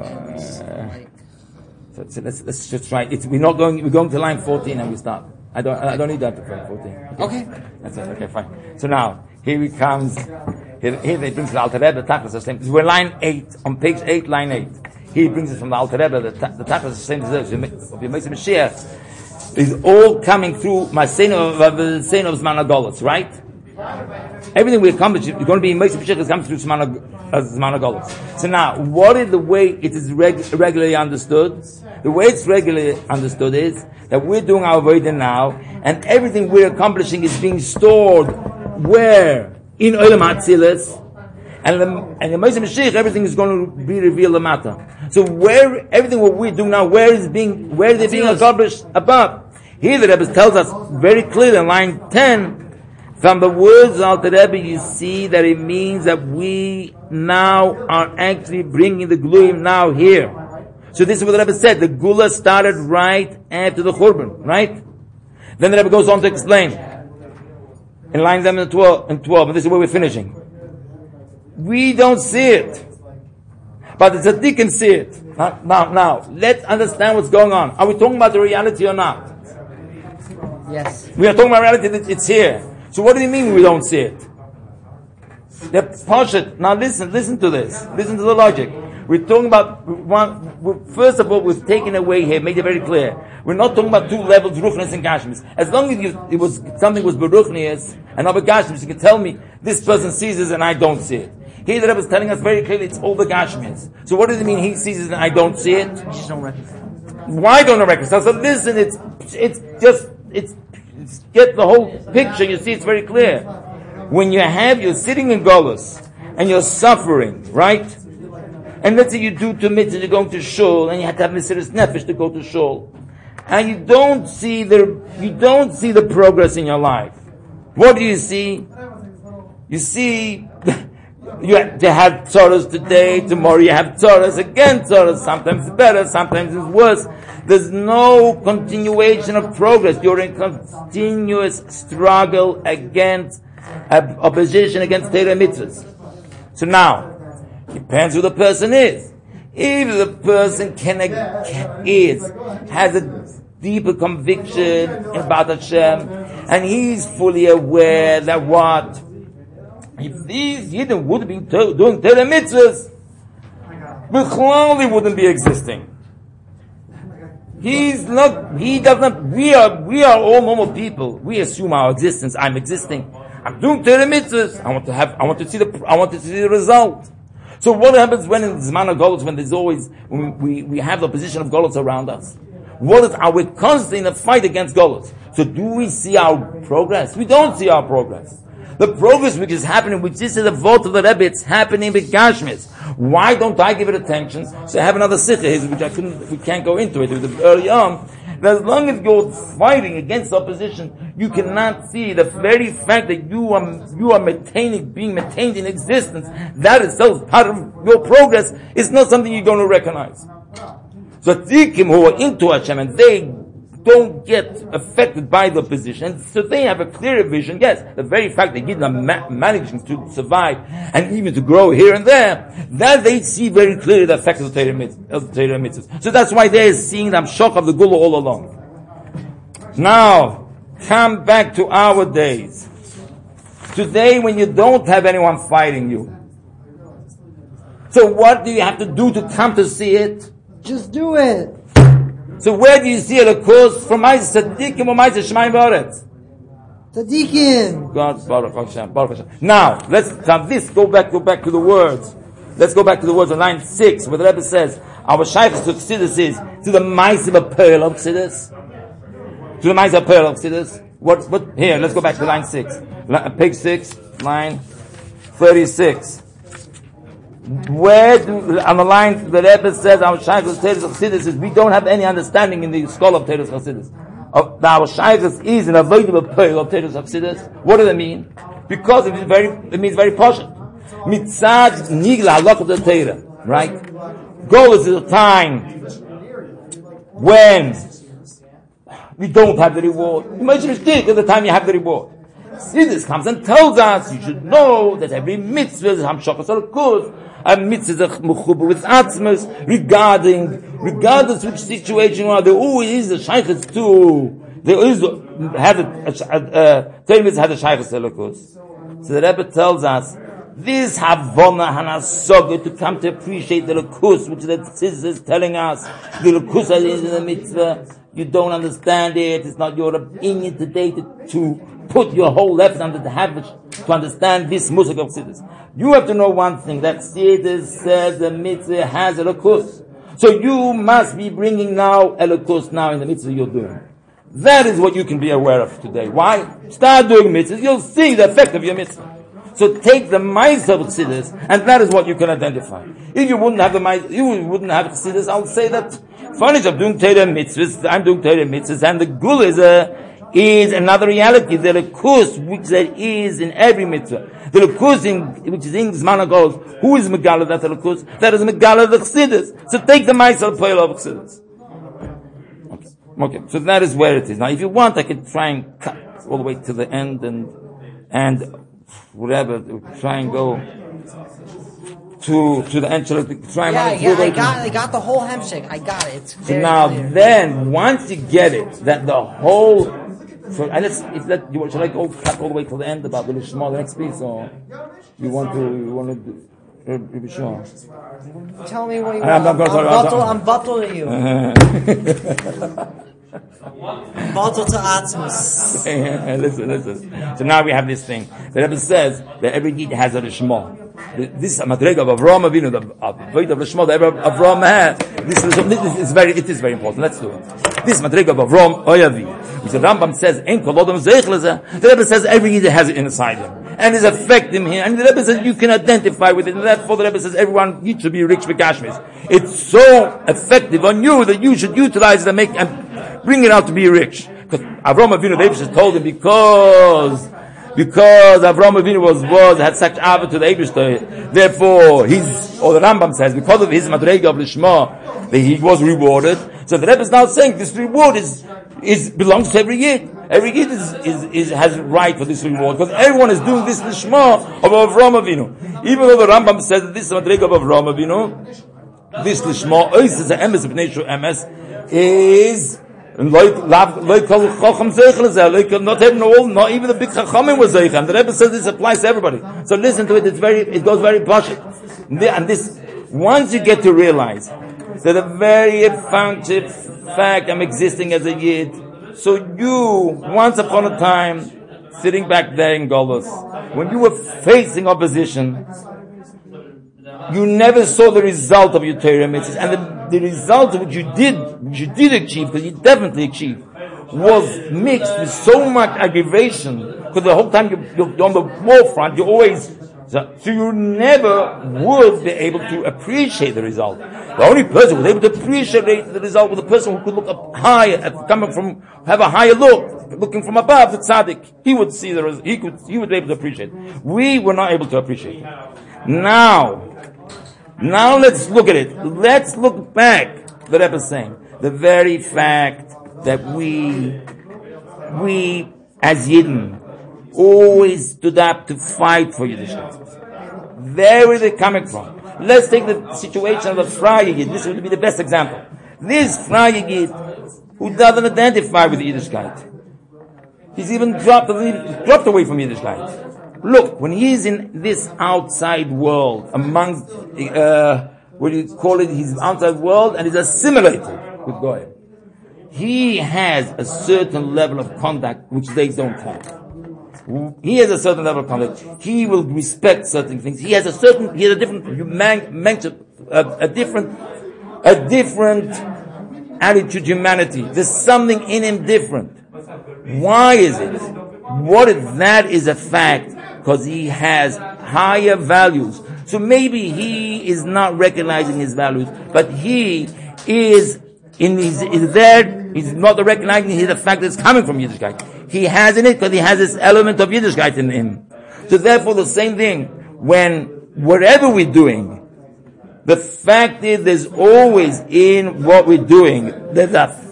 So let's just try it. We're going to line 14 and we start. I don't need that to 14. Okay. That's it. Okay, fine. So now, here he comes. Here they bring the Alter Rebbe, the Tachlis Hashem. We're line 8, on page 8, line 8. He brings it from the Alter Rebbe, the Tachlis Hashem, of the Mashiach. Is all coming through Maseno of Zman HaGolus, right? Everything we accomplish, you're going to be in Moshe Mashiach is coming through Zman HaGolus. So now, what is the way it is regularly understood? The way it's regularly understood is that we're doing our Avodah now, and everything we're accomplishing is being stored where? In Olam HaTzilas. And the Moshe Mashiach, everything is going to be revealed lamata. So where, everything what we're doing now, where is it being accomplished above? Here the Rebbe tells us very clearly in line 10, from the words of the Rebbe, you see that it means that we now are actually bringing the Gluim now here. So this is what the Rebbe said. The Gula started right after the Churban, right? Then the Rebbe goes on to explain in line 11 and 12, and this is where we're finishing. We don't see it, but the Tzaddik can see it. Now, let's understand what's going on. Are we talking about the reality or not? Yes. We are talking about reality that it's here. So what do you mean we don't see it? The Pashat. Now listen to this. Listen to the logic. We're talking about first of all, we've taken away here, made it very clear. We're not talking about two levels, Ruchnis and Gashmis. As long as something was Beruchnis and not Gashmis, you can tell me this person sees it and I don't see it. Here the Rebbe is telling us very clearly it's all the Gashmis. So what does it mean he sees it and I don't see it? You just don't reconcile. Why don't I reconcile? So listen, it's get the whole picture, you see it's very clear. When you're sitting in Golus and you're suffering, right? And let's say you do 2 mitzvahs, you're going to shul, and you have to have Mesiras Nefesh to go to shul. And you don't see the progress in your life. What do you see? You see, you have tzoros today, tomorrow you have tzoros, again tzoros, sometimes it's better, sometimes it's worse. There's no continuation of progress. You're in continuous struggle against, opposition against Torah mitzvahs. So now, depends who the person is. If the person has a deeper conviction about Hashem, and he's fully aware that if these Yidden would be doing Torah mitzvahs, B'chlal wouldn't be existing. We are all normal people. We assume our existence. I'm existing. I'm doing Torah mitzvahs. I want to see the result. So what happens when in Zman of Golus, when there's always, when we have the position of Golus around us? We're constantly in a fight against Golus. So do we see our progress? We don't see our progress. The progress which is happening, which is the vote of the Rebbe, it's happening with Gashmis. Why don't I give it attention? So I have another sikha, which we can't go into it early on. As long as you're fighting against opposition, you cannot see the very fact that you are being maintained in existence. That itself, part of your progress, is not something you're going to recognize. So tzaddikim who are into Hashem and they don't get affected by the opposition, so they have a clearer vision. Yes, the very fact that Yidden are managing to survive and even to grow here and there, that they see very clearly the effect of the Torah mitzvahs. So that's why they're seeing the Amshach of the Gula all along. Now, come back to our days. Today, when you don't have anyone fighting you, so what do you have to do to come to see it? Just do it. So where do you see it? Of course, from my tzaddikim or my Shemaim B'aretz. Tzaddikim. God, Baruch Hashem, Baruch Hashem. Now, let's have this. Go back to the words. Let's go back to the words of line 6, where the Rebbe says, our shaykhs to Chassidus is to the Ma'aseh Pearl of Chassidus. To the Ma'aseh Pearl of Chassidus. What? Here, let's go back to line 6. Page 6, line 36. On the line, the Rebbe says, our shaykhs to Chassidus is, we don't have any understanding in the scholar of Teres Chassidus. Our shaykhs is an avoidable pearl of Teres Chassidus. What does it mean? Because it means very posh. Mitzad nigla halakha the Torah, right? Golus is a time when we don't have the reward. Imagine a mistake at the time you have the reward. Chassidus comes and tells us you should know that every mitzvah is hamshachas alakus, a mitzvah is mechuber with atzmas, regardless which situation you are. There always is a shaykhs too. There is has a mitzvah has a shaykhs alakus. So the Rebbe tells us this Havana Hanasoga to come to appreciate the Lakus, which the Tzitz is telling us. The Lakus is in the mitzvah. You don't understand it. It's not your opinion today to put your whole effort under the habit to understand this musik of Tzitz. You have to know one thing, that Tzitz says the mitzvah has a Lakus. So you must be bringing now a Lakus now in the mitzvah you're doing. That is what you can be aware of today. Why? Start doing mitzvahs. You'll see the effect of your mitzvah. So take the mice of Chassidus, and that is what you can identify. If you wouldn't have the mice, you wouldn't have Chassidus, I'll say that, funny, I'm doing Torah mitzvahs, and the Gul is another reality. The Lakus, which there is in every mitzvah. The Lakus, which is in Zman HaGolus, who is Megala that Lakus? That is Megala the Chassidus. So take the mice of Chassidus. Okay, so that is where it is. Now, if you want, I can try and cut all the way to the end and whatever, try and go to the end. Try and I got the whole hemshik. I got it. It's very now, clear. then, once you get it, that the whole, should I go cut all the way to the end about the Lishma, the next piece, or you want to do? Be sure. Tell me what you want. I'm bottle to you. Bottle to Atmos. Listen. So now we have this thing. The Rebbe says that every Yid has a Lishma. This madrega of Avraham Avinu, the weight of Lishma that Avraham had. It is very important. Let's do it. This madrega of Avraham Oyavi, which the Rambam says, "En kol adam zeich lezeh." The Rebbe says every Yid has it inside him. and is affecting him. And the Rebbe says you can identify with it. And therefore the Rebbe says everyone needs to be rich with Gashmis. It's so effective on you that you should utilize it and bring it out to be rich. Because Avraham Avinu, the Eibush told him because Avraham Avinu had such avah to the Eibush, therefore the Rambam says, because of his madrega of Lishma, that he was rewarded. So the Rebbe is now saying this reward belongs to every Yid. Every Yid has right for this reward, because everyone is doing this Lishma of Avraham Avinu. Even though the Rambam says that this madrega of Avraham Avinu, this Lishma, is the emes of Neshu emes, is not even the big chachamim was zeicha. And the Rebbe says this applies to everybody. So listen to it. It goes very pashut. And this, once you get to realize that a very effective fact I'm existing as a Yid. So you, once upon a time, sitting back there in Golus, when you were facing opposition, you never saw the result of your Torah mitzvahs, and the result of what you did achieve, because you definitely achieved, was mixed with so much aggravation, because the whole time you're on the forefront, you're always, so you never would be able to appreciate the result. The only person who was able to appreciate the result was the person who could look up higher, have a higher look, looking from above, the tzaddik. He would see he would be able to appreciate. We were not able to appreciate it. Now let's look at it. Let's look back. The Rebbe is saying the very fact that we as Yidden always stood up to fight for Yiddishkeit. Where are they coming from? Let's take the situation of a Friar Yid. This would be the best example. This Friar Yid who doesn't identify with Yiddishkeit. He's even dropped away from Yiddishkeit. Look, when he's in this outside world, amongst, what do you call it, his outside world, and is assimilated with Goyim, he has a certain level of conduct which they don't have. He has a certain level of conduct. He will respect certain things. He has a different attitude to humanity. There's something in him different. Why is it? What if that is a fact? Because he has higher values. So maybe he is not recognizing his values, but he is he's not recognizing the fact that it's coming from Yiddishkeit. He has in it because he has this element of Yiddishkeit in him. So therefore the same thing, when whatever we're doing, the fact is there's always in what we're doing, there's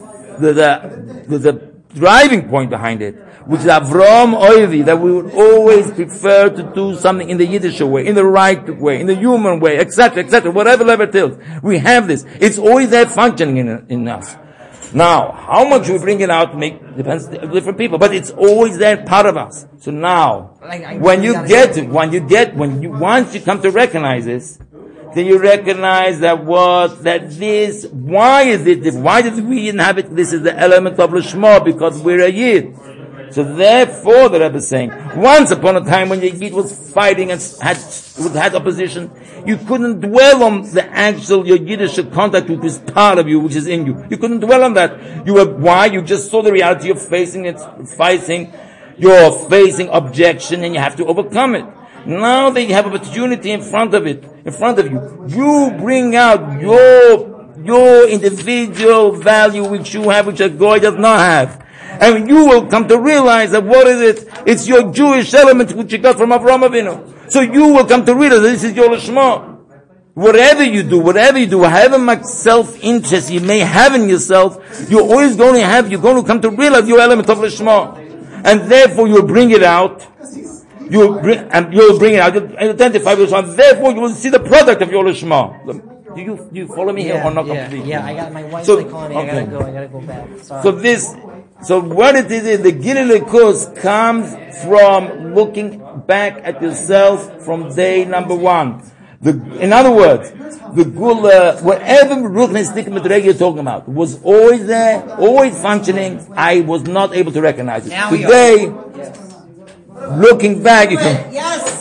a driving point behind it, which is Avram Oivi, that we would always prefer to do something in the Yiddish way, in the right way, in the human way, etc., whatever level it is. We have this. It's always there functioning in us. Now, how much we bring it out depends on different people, but it's always there, part of us. So now, once you come to recognize this, then you recognize why did we inhabit this is the element of Lishma, because we're a Yid. So therefore, the Rebbe is saying, once upon a time when your Yid was fighting and had opposition, you couldn't dwell on your Yiddish contact which is part of you, which is in you. You couldn't dwell on that. You just saw the reality you're facing, you're facing objection and you have to overcome it. Now that you have opportunity in front of you, you bring out your individual value which you have, which a Goy does not have. And you will come to realize that what is it? It's your Jewish element which you got from Avraham Avinu. So you will come to realize that this is your Lishma. Whatever you do, however much self-interest you may have in yourself, you're always going to you're going to come to realize your element of Lishma. And therefore you'll bring it out. You'll bring it out and identify with Lishma. Therefore you will see the product of your Lishma. Do you follow me here or not completely? Yeah, I got my wife's calling me. I gotta go back. Sorry. So what it is, the Gilui Likus comes from looking back at yourself from day number one. In other words, the Gula, whatever Ruchnistik Madrega you're talking about, was always there, always functioning. I was not able to recognize it. Now today, looking back, you can... Yes!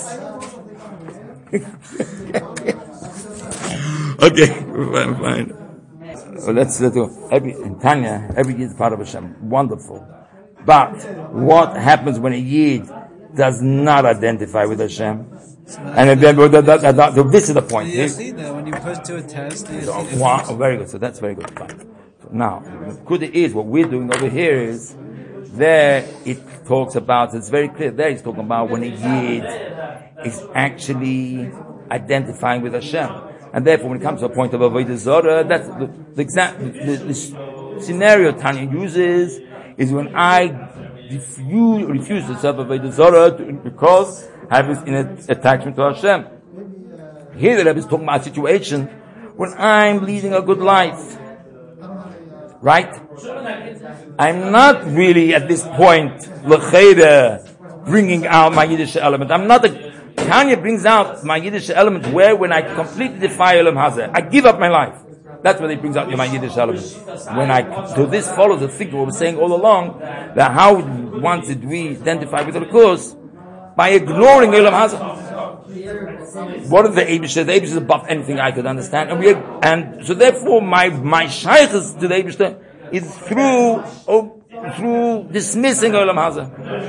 Okay, fine. So let's do in Tanya, every Yid is part of Hashem. Wonderful. But what happens when a Yid does not identify with Hashem. And then, this is the point. Do you see that when you put to a test? Very good. So that's very good. Fine. Now, Kuda is what we're doing over here is there. It talks about. It's very clear. There, he's talking about when a Yid is actually identifying with Hashem, and therefore, when it comes to a point of Avodah Zarah, that's the scenario Tanya uses is when I refuse to serve Avodah Zarah because I have this attachment to Hashem. Here the Rebbe is talking about a situation when I'm leading a good life. Right? I'm not really at this point l'cheda bringing out my Yiddish element. Tanya brings out my Yiddish element where when I completely defy Olam Hazeh, I give up my life. That's when it brings out my Yiddish element. So this follows the thing what we're saying all along, that how once did we identify with the course? By ignoring Olam Hazeh. What are the Eibishter? The Eibishter is above anything I could understand. And so therefore my shaykhs to the Eibishter is through dismissing Olam Hazeh.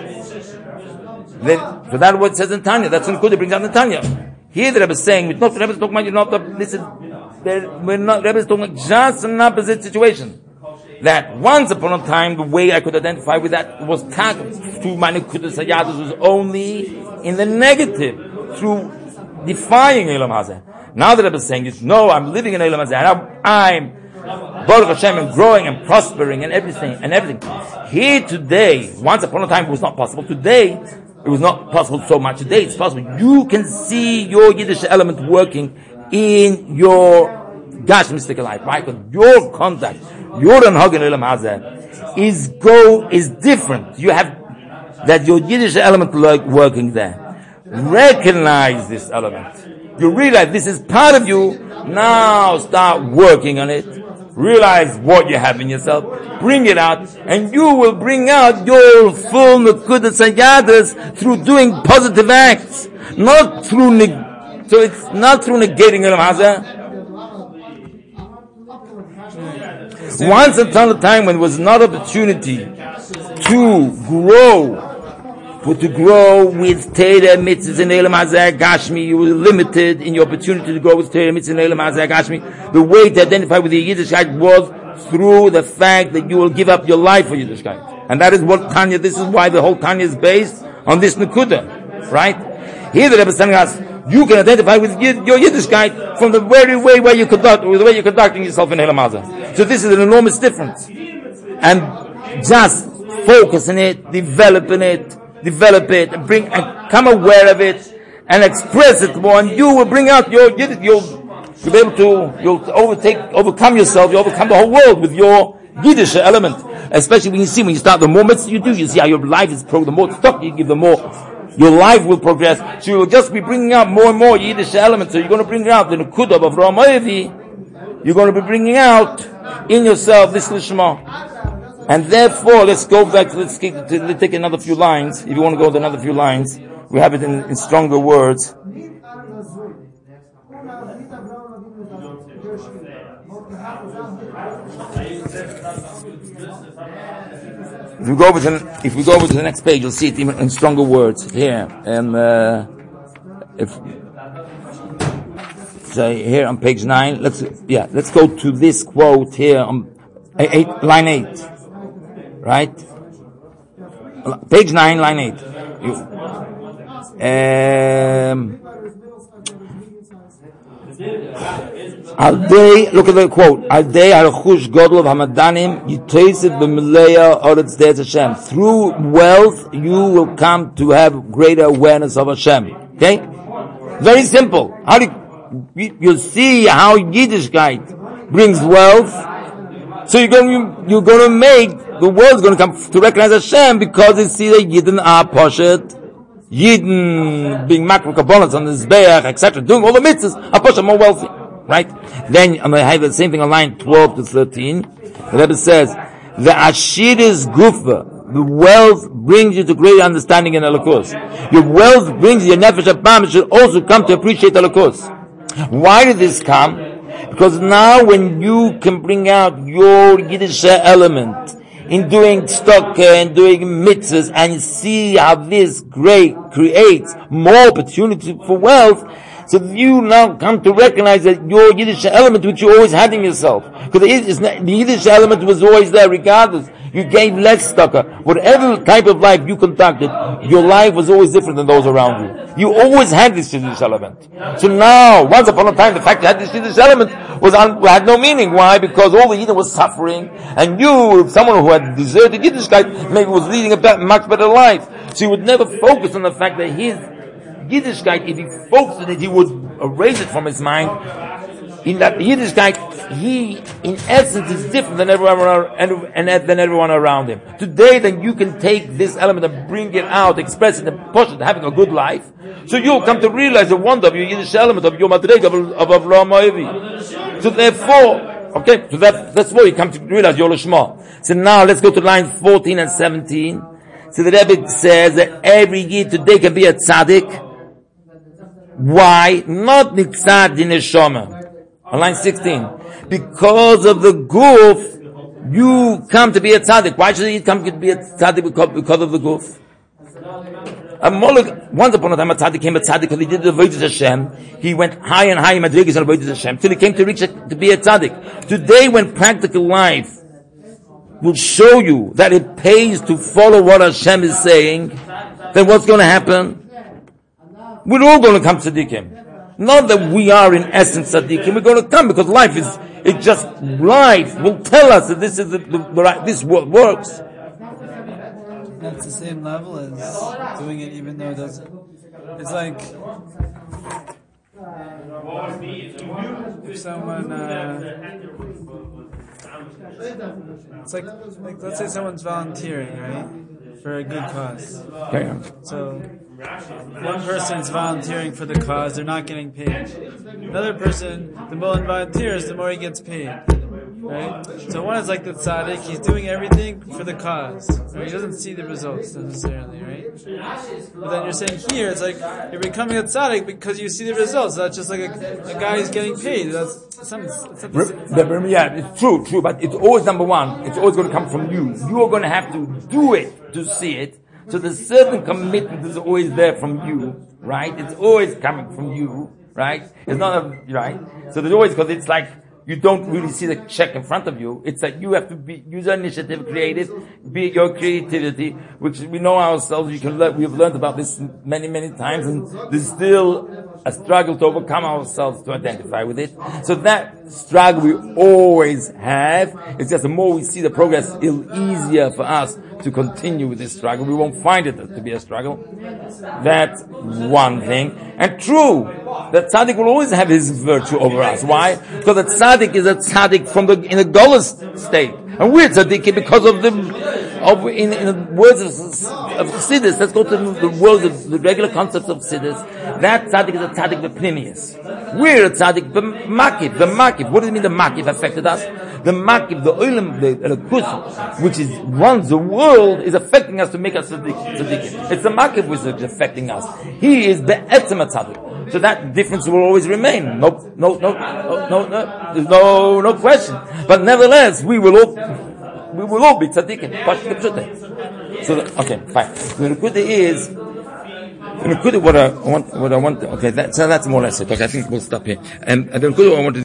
So that's what it says in Tanya. That's when Kuda brings out in Tanya. Here the Rebbe is saying, the Rebbe is talking about, Rebbe is talking just an opposite situation. That once upon a time, the way I could identify with that was through my Nekudas Hayadus was only in the negative, through defying Olam Hazeh. Now the Rebbe is saying, no, I'm living in Olam Hazeh, and I'm Baruch Hashem and growing and prospering and everything. Here today, once upon a time it was not possible. Today, it was not possible so much. Today it's possible. You can see your Yiddish element working in your Gash mystical life, right? Because your contact, your Anhag in Olam Hazeh is different. You have that your Yiddish element working there. Recognize this element. You realize this is part of you. Now start working on it. Realize what you have in yourself. Bring it out, and you will bring out your full Nekudas Hayadas through doing positive acts, not through so it's not through negating Olam Hazeh. Once upon a time when there was not opportunity to grow with Torah mitzvahs in Olam Hazeh Gashmi, you were limited in your opportunity to grow with Torah mitzvahs in Olam Hazeh Gashmi. The way to identify with the Yiddishkeit was through the fact that you will give up your life for Yiddishkeit. And that is what Tanya, this is why the whole Tanya is based on this Nekuda. Right? Here the Rebbe is telling us, you can identify with your Yiddishkeit from the very way where you conduct, or the way you're conducting yourself in Olam Hazeh. So this is an enormous difference. And just focus on it, develop it, and come aware of it, and express it more, and you will bring out you'll be able to, you'll overcome yourself, you'll overcome the whole world with your Yiddish element. Especially when you start, the more mitzvahs you do, you see how your life is the more stock you give, the more your life will progress. So you'll just be bringing out more and more Yiddish elements. So you're going to bring out the Nekudah of Avraham Oyevi, you're going to be bringing out in yourself this Lishma. And therefore, let's go back, let's take another few lines. If you want to go to another few lines, we have it in stronger words. If we go over to the next page, you'll see it even in stronger words here. And here on page 9, let's go to this quote here on line 8. Right? Page 9, line 8. Look at the quote. Through wealth, you will come to have greater awareness of Hashem. Okay? Very simple. You see how Yiddishkeit brings wealth. So you're going to make, the world's going to come to recognize Hashem because they see that Yidden are poshet, Yidden being makro kabbalas on the Zbeach, etc., doing all the mitzvahs, are poshet, more wealthy. Right? Then, I have the same thing on line 12 to 13. The Rebbe says, the Ashiris Gufa, the wealth brings you to greater understanding in Elokus. Your wealth brings you, your Nefesh HaPam, should also come to appreciate Elokus. Why did this come? Because now when you can bring out your Yiddish element in doing stock and doing mitzvahs, and you see how this creates more opportunity for wealth. So you now come to recognize that your Yiddish element, which you always had in yourself, because the Yiddish element was always there regardless. You gave less tzedakah. Whatever type of life you conducted, your life was always different than those around you. You always had this Yiddish element. So now, once upon a time, the fact that you had this Yiddish element had no meaning. Why? Because all the Yidden was suffering, and you, someone who had deserted Yiddishkeit, maybe was leading a much better life. So you would never focus on the fact that his Yiddishkeit, if he focused on it, he would erase it from his mind. In that Yiddishkeit, he, in essence, is different than everyone around him. Today, then you can take this element and bring it out, express it, and push it, having a good life. So you'll come to realize the wonder of your Yiddish element, of your Madreg, of Avraham Oevi. So therefore, okay, so that's where you come to realize your Lishma. So now let's go to lines 14 and 17. So the Rebbe says that every Yid today can be a tzaddik. Why? Not nitzad in neshama. On line 16. Because of the guf, you come to be a tzaddik. Why should you come to be a tzaddik? Because of the guf. A Molech, once upon a time, a tzaddik came a tzaddik because he did the Avodas Hashem. He went high and high in Madrigas and Avodas Hashem till he came to reach to be a tzaddik. Today, when practical life will show you that it pays to follow what Hashem is saying, then what's going to happen? We're all going to come tzaddikim. Not that we are in essence tzaddikim. We're going to come because life will tell us that this is this world works. That's the same level as doing it even though it doesn't. It's like if someone it's like let's say someone's volunteering, right, for a good cause. Okay. So one person's volunteering for the cause, they're not getting paid. Another person, the more he volunteers, the more he gets paid. Right? So one is like the tzaddik, he's doing everything for the cause. Right? He doesn't see the results necessarily, right? But then you're saying here, it's like you're becoming a tzaddik because you see the results. That's just like a guy who's getting paid. That's something. Yeah, it's true, but it's always number one. It's always going to come from you. You are going to have to do it to see it. So the certain commitment is always there from you, right? It's always coming from you, right? It's not right? So there's always, because it's like, you don't really see the check in front of you. It's like you have to use your initiative, creative, be your creativity, which we know ourselves. We've learned about this many, many times, and there's still a struggle to overcome ourselves to identify with it. So that struggle we always have. It's just the more we see the progress, it's easier for us to continue with this struggle. We won't find it to be a struggle. That's one thing. And true, that tzaddik will always have his virtue over us. Why? Because the tzaddik is a tzaddik in a golus state. And we're tzaddik because of in the words of Chassidus. Let's go to the words of the regular concepts of Chassidus. That tzaddik is a tzaddik b'pnimius. We're a tzaddik b'makif. The makif. What does it mean the makif affected us? The makif, the oilam, the kus, which runs the world, is affecting us to make us tzaddik. It's the makif which is affecting us. He is be'etzem a tzaddik. So that difference will always remain. No, there's no question. But nevertheless, we will all be tzaddikim. So, okay, fine. The Nekuda is, what I want, okay, so that's more or less it. Okay, I think we'll stop here. And the Nekuda I want to